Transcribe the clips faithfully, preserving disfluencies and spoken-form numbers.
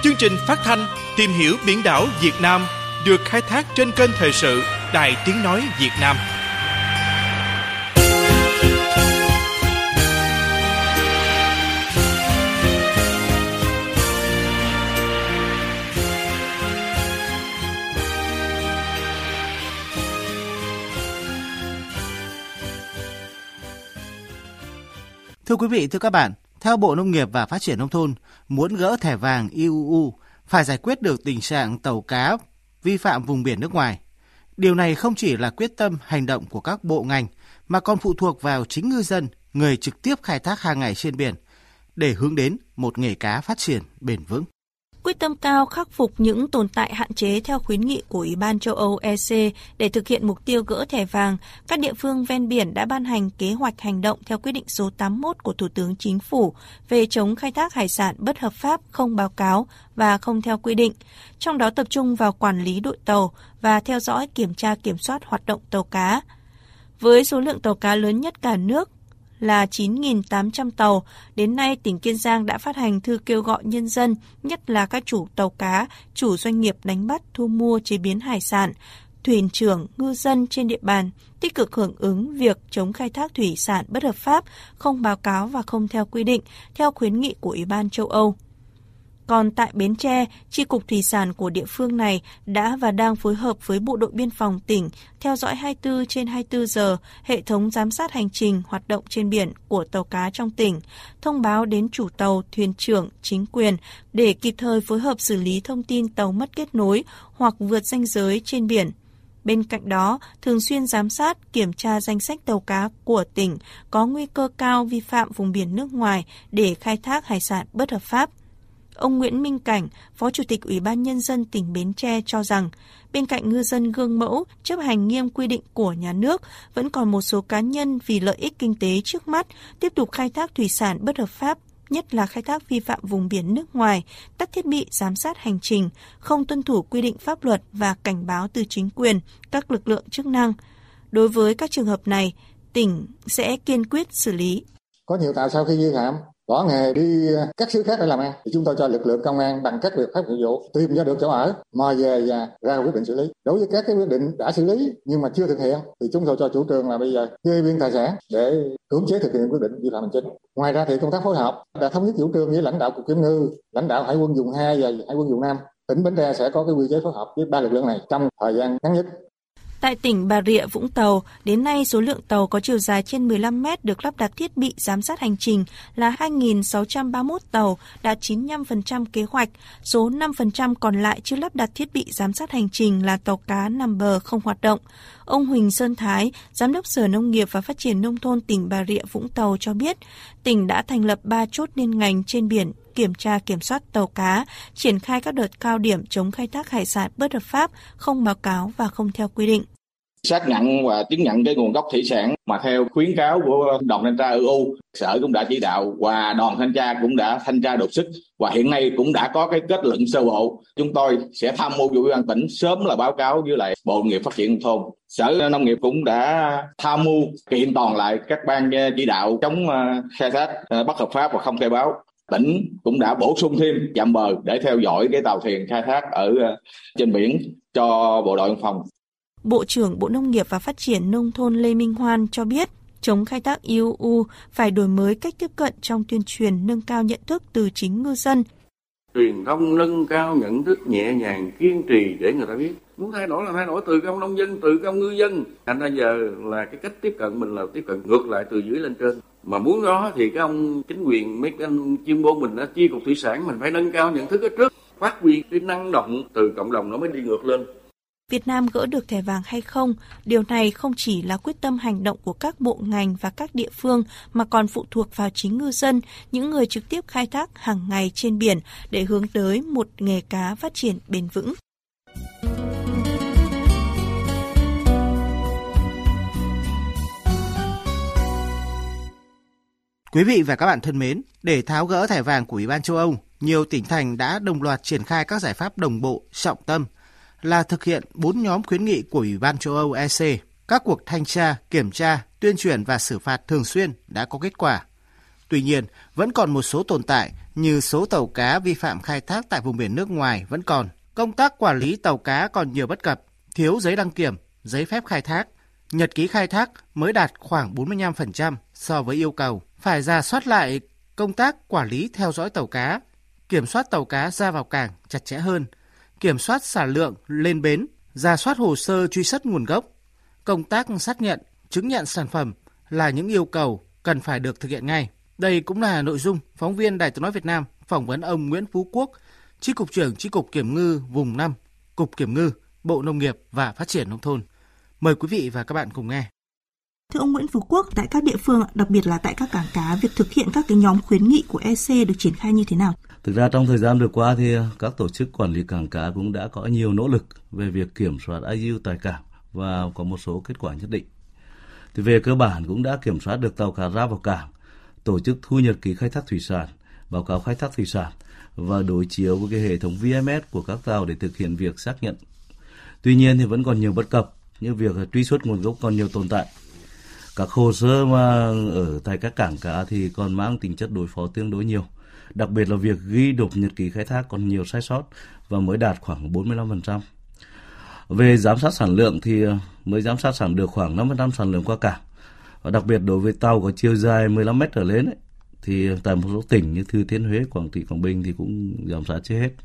Chương trình phát thanh Tìm hiểu biển đảo Việt Nam được khai thác trên kênh thời sự Đài Tiếng nói Việt Nam. Thưa quý vị, thưa các bạn, theo Bộ Nông nghiệp và Phát triển Nông thôn, muốn gỡ thẻ vàng i u u phải giải quyết được tình trạng tàu cá vi phạm vùng biển nước ngoài. Điều này không chỉ là quyết tâm hành động của các bộ ngành, mà còn phụ thuộc vào chính ngư dân, người trực tiếp khai thác hàng ngày trên biển, để hướng đến một nghề cá phát triển bền vững. Quyết tâm cao khắc phục những tồn tại hạn chế theo khuyến nghị của Ủy ban châu Âu E C để thực hiện mục tiêu gỡ thẻ vàng, các địa phương ven biển đã ban hành kế hoạch hành động theo quyết định số tám mươi mốt của Thủ tướng Chính phủ về chống khai thác hải sản bất hợp pháp, không báo cáo và không theo quy định, trong đó tập trung vào quản lý đội tàu và theo dõi kiểm tra kiểm soát hoạt động tàu cá. Với số lượng tàu cá lớn nhất cả nước là chín nghìn tám trăm tàu, đến nay tỉnh Kiên Giang đã phát hành thư kêu gọi nhân dân, nhất là các chủ tàu cá, chủ doanh nghiệp đánh bắt, thu mua, chế biến hải sản, thuyền trưởng, ngư dân trên địa bàn, tích cực hưởng ứng việc chống khai thác thủy sản bất hợp pháp, không báo cáo và không theo quy định, theo khuyến nghị của Ủy ban châu Âu. Còn tại Bến Tre, Chi cục Thủy sản của địa phương này đã và đang phối hợp với Bộ đội Biên phòng tỉnh theo dõi hai mươi tư trên hai mươi tư giờ hệ thống giám sát hành trình hoạt động trên biển của tàu cá trong tỉnh, thông báo đến chủ tàu, thuyền trưởng, chính quyền để kịp thời phối hợp xử lý thông tin tàu mất kết nối hoặc vượt ranh giới trên biển. Bên cạnh đó, thường xuyên giám sát, kiểm tra danh sách tàu cá của tỉnh có nguy cơ cao vi phạm vùng biển nước ngoài để khai thác hải sản bất hợp pháp. Ông Nguyễn Minh Cảnh, Phó Chủ tịch Ủy ban Nhân dân tỉnh Bến Tre cho rằng, bên cạnh ngư dân gương mẫu, chấp hành nghiêm quy định của nhà nước, vẫn còn một số cá nhân vì lợi ích kinh tế trước mắt tiếp tục khai thác thủy sản bất hợp pháp, nhất là khai thác vi phạm vùng biển nước ngoài, tắt thiết bị giám sát hành trình, không tuân thủ quy định pháp luật và cảnh báo từ chính quyền, các lực lượng chức năng. Đối với các trường hợp này, tỉnh sẽ kiên quyết xử lý. Có nhiều tàu sau khi vi phạm bỏ nghề đi các xứ khác để làm ăn thì chúng tôi cho lực lượng công an bằng các biện pháp nghiệp vụ tìm ra được chỗ ở, mời về và ra quyết định xử lý. Đối với các cái quyết định đã xử lý nhưng mà chưa thực hiện thì chúng tôi cho chủ trương là bây giờ kê biên tài sản để cưỡng chế thực hiện quyết định vi phạm hành chính. Ngoài ra thì công tác phối hợp đã thống nhất chủ trương với lãnh đạo cục kiểm ngư, lãnh đạo Hải quân vùng hai và Hải quân vùng Nam. Tỉnh Bến Tre sẽ có cái quy chế phối hợp với ba lực lượng này trong thời gian ngắn nhất. Tại tỉnh Bà Rịa Vũng Tàu, đến nay số lượng tàu có chiều dài trên mười lăm mét được lắp đặt thiết bị giám sát hành trình là hai nghìn sáu trăm ba mươi mốt tàu, đạt chín mươi lăm phần trăm kế hoạch. Số năm phần trăm còn lại chưa lắp đặt thiết bị giám sát hành trình là tàu cá nằm bờ không hoạt động. Ông Huỳnh Sơn Thái, Giám đốc Sở Nông nghiệp và Phát triển Nông thôn tỉnh Bà Rịa Vũng Tàu cho biết, tỉnh đã thành lập ba chốt liên ngành trên biển, kiểm tra kiểm soát tàu cá, triển khai các đợt cao điểm chống khai thác hải sản bất hợp pháp, không báo cáo và không theo quy định. Xác nhận và chứng nhận cái nguồn gốc thủy sản mà theo khuyến cáo của đoàn thanh tra e u, Sở cũng đã chỉ đạo và đoàn thanh tra cũng đã thanh tra đột xuất và hiện nay cũng đã có cái kết luận sơ bộ. Chúng tôi sẽ tham mưu cho Ủy ban tỉnh sớm là báo cáo với lại Bộ Nông nghiệp Phát triển Nông thôn. Sở Nông nghiệp cũng đã tham mưu kiện toàn lại các ban chỉ đạo chống khai thác bất hợp pháp và không khai báo. Tỉnh cũng đã bổ sung thêm trạm bờ để theo dõi cái tàu thuyền khai thác ở trên biển cho Bộ đội Biên phòng. Bộ trưởng Bộ Nông nghiệp và Phát triển Nông thôn Lê Minh Hoan cho biết, chống khai thác i u u phải đổi mới cách tiếp cận trong tuyên truyền, nâng cao nhận thức từ chính ngư dân. Truyền thông nâng cao nhận thức nhẹ nhàng, kiên trì để người ta biết. Muốn thay đổi là thay đổi từ công nông dân, từ công ngư dân. Thành ra giờ là cái cách tiếp cận mình là tiếp cận ngược lại từ dưới lên trên. Mà muốn đó thì các ông chính quyền, mấy anh chuyên môn mình, Chi cục Thủy sản, mình phải nâng cao nhận thức ở trước. Phát huy cái năng động từ cộng đồng nó mới đi ngược lên. Việt Nam gỡ được thẻ vàng hay không, điều này không chỉ là quyết tâm hành động của các bộ ngành và các địa phương mà còn phụ thuộc vào chính ngư dân, những người trực tiếp khai thác hàng ngày trên biển để hướng tới một nghề cá phát triển bền vững. Quý vị và các bạn thân mến, để tháo gỡ thẻ vàng của Ủy ban châu Âu, nhiều tỉnh thành đã đồng loạt triển khai các giải pháp đồng bộ, trọng tâm là thực hiện bốn nhóm khuyến nghị của Ủy ban châu Âu E C. Các cuộc thanh tra, kiểm tra, tuyên truyền và xử phạt thường xuyên đã có kết quả. Tuy nhiên, vẫn còn một số tồn tại như số tàu cá vi phạm khai thác tại vùng biển nước ngoài vẫn còn. Công tác quản lý tàu cá còn nhiều bất cập, thiếu giấy đăng kiểm, giấy phép khai thác. Nhật ký khai thác mới đạt khoảng bốn mươi lăm phần trăm so với yêu cầu. Phải rà soát lại công tác quản lý theo dõi tàu cá, kiểm soát tàu cá ra vào cảng chặt chẽ hơn, kiểm soát sản lượng lên bến, rà soát hồ sơ truy xuất nguồn gốc. Công tác xác nhận, chứng nhận sản phẩm là những yêu cầu cần phải được thực hiện ngay. Đây cũng là nội dung phóng viên Đài Tiếng nói Việt Nam phỏng vấn ông Nguyễn Phú Quốc, Chi cục trưởng Chi cục Kiểm ngư vùng năm, Cục Kiểm ngư, Bộ Nông nghiệp và Phát triển Nông thôn. Mời quý vị và các bạn cùng nghe. Thưa ông Nguyễn Phú Quốc, tại các địa phương, đặc biệt là tại các cảng cá, việc thực hiện các cái nhóm khuyến nghị của e xê được triển khai như thế nào? Thực ra trong thời gian vừa qua thì các tổ chức quản lý cảng cá cũng đã có nhiều nỗ lực về việc kiểm soát i u tại cảng và có một số kết quả nhất định. Thì về cơ bản cũng đã kiểm soát được tàu cá ra vào cảng, tổ chức thu nhật ký khai thác thủy sản, báo cáo khai thác thủy sản và đối chiếu với cái hệ thống vê em ét của các tàu để thực hiện việc xác nhận. Tuy nhiên thì vẫn còn nhiều bất cập như việc truy xuất nguồn gốc còn nhiều tồn tại. Các hồ sơ mà ở tại các cảng cá thì còn mang tính chất đối phó tương đối nhiều. Đặc biệt là việc ghi đục nhật ký khai thác còn nhiều sai sót và mới đạt khoảng bốn mươi lăm phần trăm. Về giám sát sản lượng thì mới giám sát sản được khoảng năm phần trăm sản lượng qua cảng. Và đặc biệt đối với tàu có chiều dài mười lăm mét trở lên ấy, thì tại một số tỉnh như Thừa Thiên Huế, Quảng Trị, Quảng Bình thì cũng giám sát chưa hết.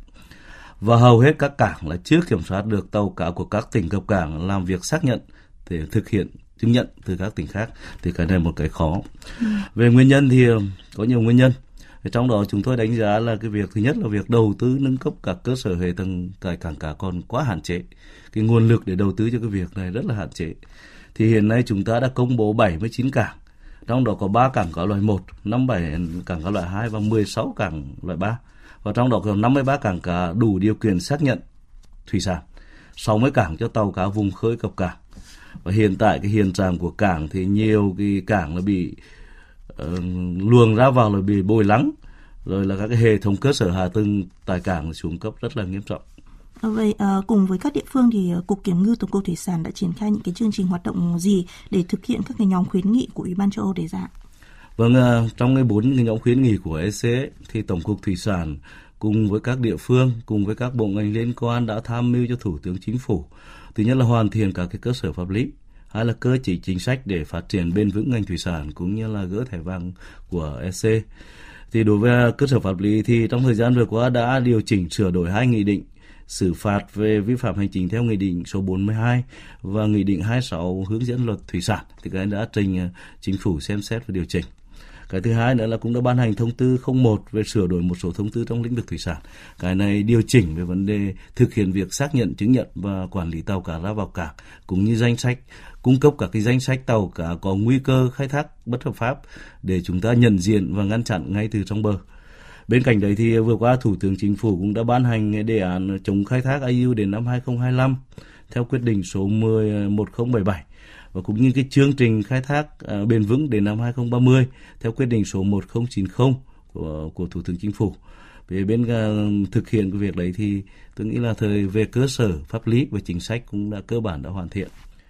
Và hầu hết các cảng là chưa kiểm soát được tàu cá của các tỉnh cập cảng làm việc xác nhận để thực hiện chứng nhận từ các tỉnh khác, thì cái này một cái khó. Ừ. Về nguyên nhân thì có nhiều nguyên nhân. Trong đó chúng tôi đánh giá là cái việc thứ nhất là việc đầu tư nâng cấp các cơ sở hệ thống tại cảng cá còn quá hạn chế. Cái nguồn lực để đầu tư cho cái việc này rất là hạn chế. Thì hiện nay chúng ta đã công bố bảy mươi chín cảng, trong đó có ba cảng cá loại một, năm mươi bảy cảng cá loại hai và mười sáu cảng loại ba. Và trong đó có năm mươi ba cảng cá đủ điều kiện xác nhận thủy sản, sáu mươi cảng cho tàu cá vùng khơi cập cảng. Và hiện tại cái hiện trạng của cảng thì nhiều cái cảng là bị uh, luồng ra vào là bị bồi lắng, rồi là các cái hệ thống cơ sở hạ tầng tại cảng xuống cấp rất là nghiêm trọng. Vậy uh, cùng với các địa phương thì uh, Cục Kiểm ngư, Tổng cục Thủy sản đã triển khai những cái chương trình hoạt động gì để thực hiện các cái nhóm khuyến nghị của Ủy ban châu Âu đề ra? Vâng, uh, trong cái bốn cái nhóm khuyến nghị của e xê thì Tổng cục Thủy sản cùng với các địa phương, cùng với các bộ ngành liên quan đã tham mưu cho Thủ tướng Chính phủ. Thứ nhất là hoàn thiện các cái cơ sở pháp lý, hai là cơ chế chính sách để phát triển bền vững ngành thủy sản cũng như là gỡ thẻ vàng của e xê. Thì đối với cơ sở pháp lý thì trong thời gian vừa qua đã điều chỉnh sửa đổi hai nghị định xử phạt về vi phạm hành chính theo nghị định số bốn mươi hai và nghị định hai mươi sáu hướng dẫn luật thủy sản, thì cái đã trình Chính phủ xem xét và điều chỉnh. Cái thứ hai nữa là cũng đã ban hành thông tư không một về sửa đổi một số thông tư trong lĩnh vực thủy sản. Cái này điều chỉnh về vấn đề thực hiện việc xác nhận, chứng nhận và quản lý tàu cá ra vào cảng, cũng như danh sách, cung cấp các cái danh sách tàu cá có nguy cơ khai thác bất hợp pháp để chúng ta nhận diện và ngăn chặn ngay từ trong bờ. Bên cạnh đấy thì vừa qua Thủ tướng Chính phủ cũng đã ban hành đề án chống khai thác i u đến năm hai không hai lăm theo quyết định số một không bảy bảy. Và cũng như cái chương trình khai thác uh, bền vững đến năm hai không ba mươi theo quyết định số một không chín không của, của Thủ tướng Chính phủ. Về bên uh, thực hiện cái việc đấy thì tôi nghĩ là thời về cơ sở pháp lý và chính sách cũng đã cơ bản đã hoàn thiện.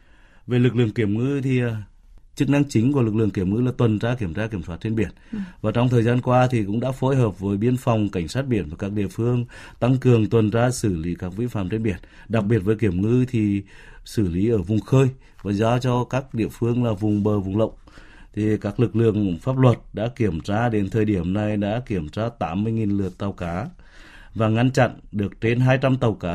Về lực lượng kiểm ngư thì uh, chức năng chính của lực lượng kiểm ngư là tuần tra, kiểm tra, kiểm soát trên biển. Ừ. Và trong thời gian qua thì cũng đã phối hợp với biên phòng, cảnh sát biển và các địa phương tăng cường tuần tra xử lý các vi phạm trên biển. Đặc biệt với kiểm ngư thì xử lý ở vùng khơi và giao cho các địa phương là vùng bờ, vùng lộng. Thì các lực lượng pháp luật đã kiểm tra đến thời điểm này đã kiểm tra tám mươi nghìn lượt tàu cá và ngăn chặn được trên hai trăm tàu cá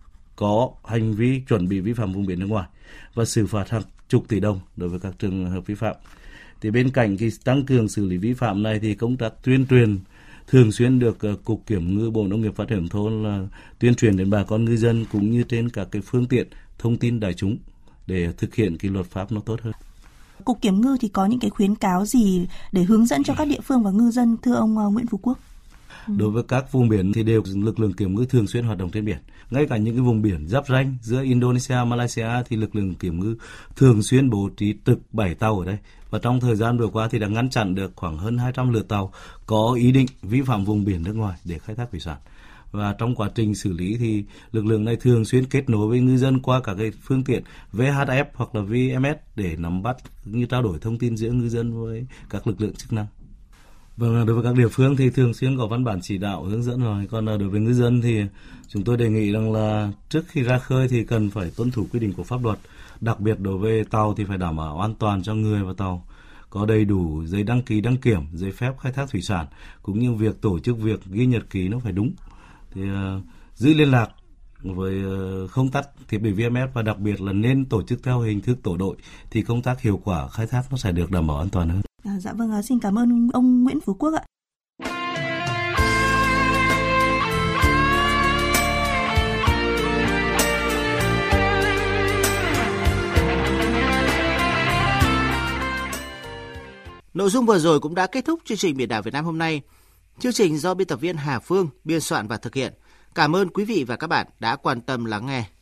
có hành vi chuẩn bị vi phạm vùng biển nước ngoài và xử phạt hàng chục tỷ đồng đối với các trường hợp vi phạm. Thì bên cạnh cái tăng cường xử lý vi phạm này thì công tác tuyên truyền thường xuyên được Cục Kiểm ngư, Bộ Nông nghiệp Phát triển Nông thôn là tuyên truyền đến bà con ngư dân cũng như trên các cái phương tiện thông tin đại chúng để thực hiện cái luật pháp nó tốt hơn. Cục Kiểm ngư thì có những cái khuyến cáo gì để hướng dẫn cho các địa phương và ngư dân, thưa ông Nguyễn Phú Quốc? Đối với các vùng biển thì đều lực lượng kiểm ngư thường xuyên hoạt động trên biển. Ngay cả những cái vùng biển giáp ranh giữa Indonesia, Malaysia thì lực lượng kiểm ngư thường xuyên bố trí trực bảy tàu ở đây. Và trong thời gian vừa qua thì đã ngăn chặn được khoảng hơn hai trăm lượt tàu có ý định vi phạm vùng biển nước ngoài để khai thác thủy sản. Và trong quá trình xử lý thì lực lượng này thường xuyên kết nối với ngư dân qua các cái phương tiện vê hát ép hoặc là vê em ét để nắm bắt như trao đổi thông tin giữa ngư dân với các lực lượng chức năng. Vâng, đối với các địa phương thì thường xuyên có văn bản chỉ đạo hướng dẫn rồi. Còn đối với ngư dân thì chúng tôi đề nghị rằng là trước khi ra khơi thì cần phải tuân thủ quy định của pháp luật. Đặc biệt đối với tàu thì phải đảm bảo an toàn cho người và tàu, có đầy đủ giấy đăng ký đăng kiểm, giấy phép khai thác thủy sản, cũng như việc tổ chức việc ghi nhật ký nó phải đúng. Thì uh, giữ liên lạc với uh, không tắt thiết bị vê em ét và đặc biệt là nên tổ chức theo hình thức tổ đội thì công tác hiệu quả khai thác nó sẽ được đảm bảo an toàn hơn. À, dạ vâng, xin cảm ơn ông Nguyễn Phú Quốc ạ. Nội dung vừa rồi cũng đã kết thúc chương trình Biển đảo Việt Nam hôm nay. Chương trình do biên tập viên Hà Phương biên soạn và thực hiện. Cảm ơn quý vị và các bạn đã quan tâm lắng nghe.